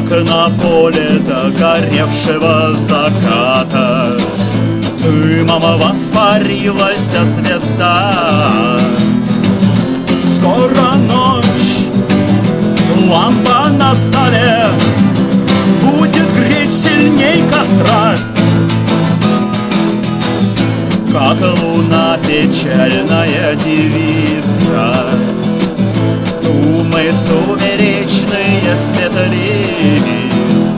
как на поле догоревшего заката. Дымом воспарилась звезда. Скоро ночь, лампа на столе будет греть сильней костра. Как луна печальная девица, думы сумеречные светли.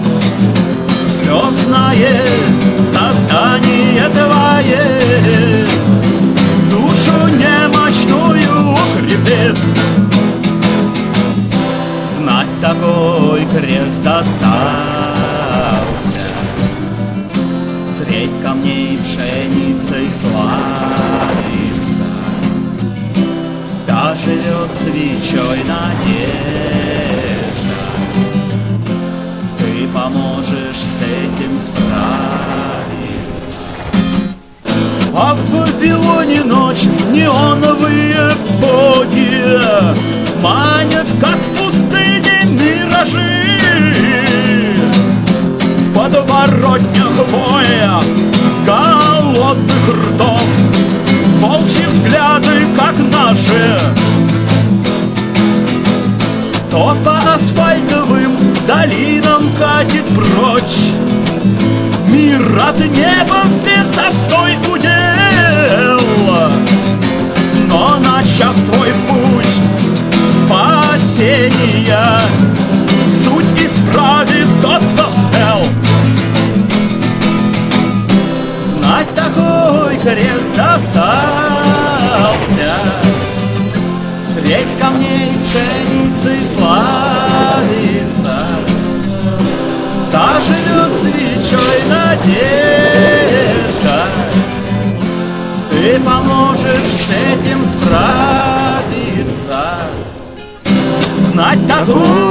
Звездное создание твое душу немощную укрепит. Знать такой крест достался средь камней пшеницей славится. Да живет свечой надежда, ты поможешь с этим справиться. А в Вавилоне ночь неоновые боги манят, как в пустыне, миражи. В подворотнях боя голодных ртов волчьи взгляды, как наши. То по асфальтовым долинам катит прочь мир от неба в бесовской удел. Но начав свой путь спасения, суть исправит тот, кто спел. Знать такой крест остался средь камней пшеницы славится. Да живет свечой надежда, ты поможешь с этим справиться. Знать такую